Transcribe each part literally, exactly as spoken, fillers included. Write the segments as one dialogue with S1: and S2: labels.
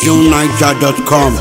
S1: june niger dot com.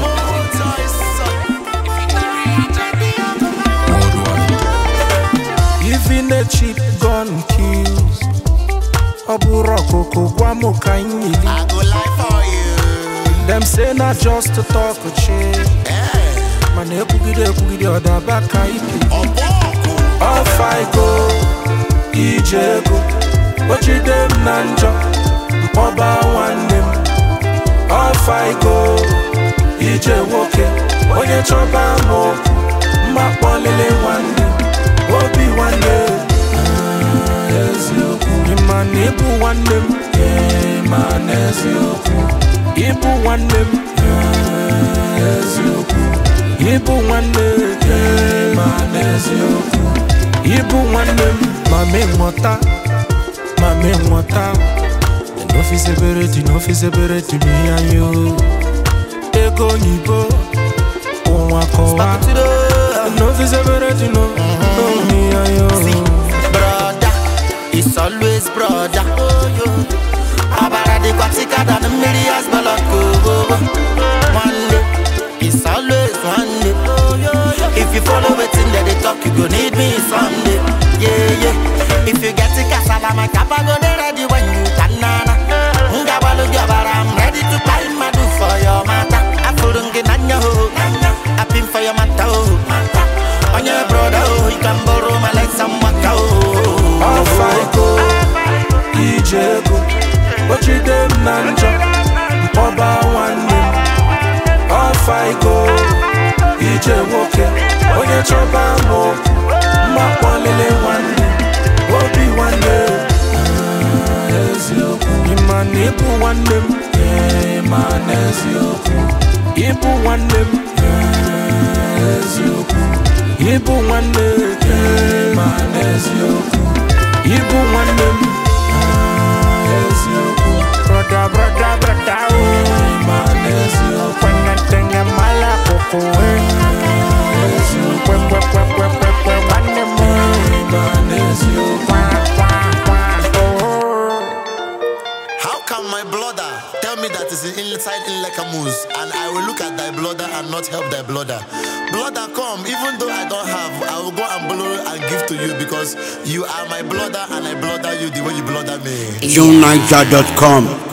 S2: Even a cheap gun kills. Oburoko Guamo Kaini.
S3: I go lie for you.
S2: Them say not just to talk a shit.
S3: Yeah.
S2: Man, you could get the other back.
S3: Oboko.
S2: Off I go, Ijego. What you them nanja? Oba one them. Off I go, Ijewoke. When you chop a mo, Mapolile one day. Obi one day. Yes, you. Man, Ibu one them. Yeah, man, yes, you. Ibu one them. Yes, you. Ibu one day. Yeah, man, yes, you. Ibu one them. Mame mota, mame mota. No feasibility, no feasibility, me and you. Ego nibo, onwakowa. No feasibility, no, no, me and you.
S3: See, brother, it's always brother. Abaradi got thicker than a million balako. One day, it's always one day. If you follow it in there, they talk, you go need me someday. Yeah, yeah. If you get it, my kappa go there ready when you can. I'm ready to buy my do for your matter. I couldn't get on your hoe. I pin for your matter. On your brother, you can borrow my like some matter.
S2: Off I go, Ijego. What you them nanja? Oba one them. Off I go, Ijewoke. When you chop a mo, Mapolile one day. Obi one day. Yes, you. Man, Ibu one them. Yeah, man, yes, you. Ibu one them. Yes, you. Ibu one day. Yeah, man, yes, you. Ibu one them. Yes, you. Brother, brother, brother. Yeah, man, yes, you. When I think I'm malakoko. Yes, you. When, when, when, when, when, when, one them. Yeah, man, yes, you.
S3: My brother, tell me that is inside in like a moose, and I will look at thy brother and not help thy brother. Brother, come, even though I don't have, I will go and blow and give to you because you are my brother and I brother you the way you brother me.
S1: june niger dot com.